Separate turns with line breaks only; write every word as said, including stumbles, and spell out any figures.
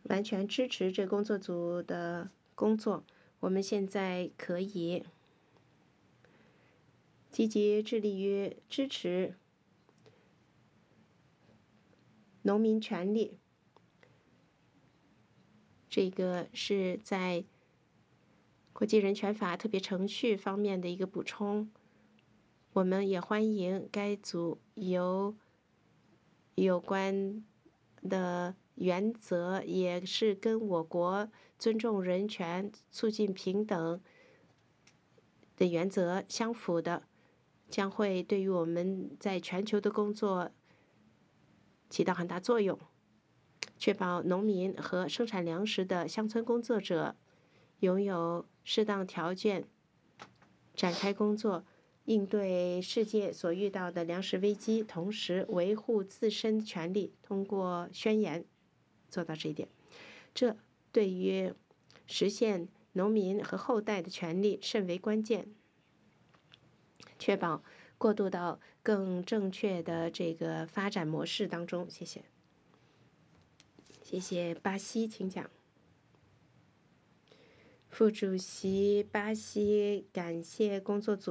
完全支持这工作组的工作。我们现在可以积极致力于支持农民权利。这个是在国际人权法特别程序方面的一个补充。我们也欢迎该组由有关的原则，也是跟我国尊重人权、促进平等的原则相符的，将会对于我们在全球的工作起到很大作用，确保农民和生产粮食的乡村工作者拥有适当条件展开工作，应对世界所遇到的粮食危机，同时维护自身权利，通过宣言做到这一点。这对于实现农民和后代的权利甚为关键，确保过渡到更正确的这个发展模式当中。谢谢。谢谢。巴西，请讲。副主席巴西，感谢工作组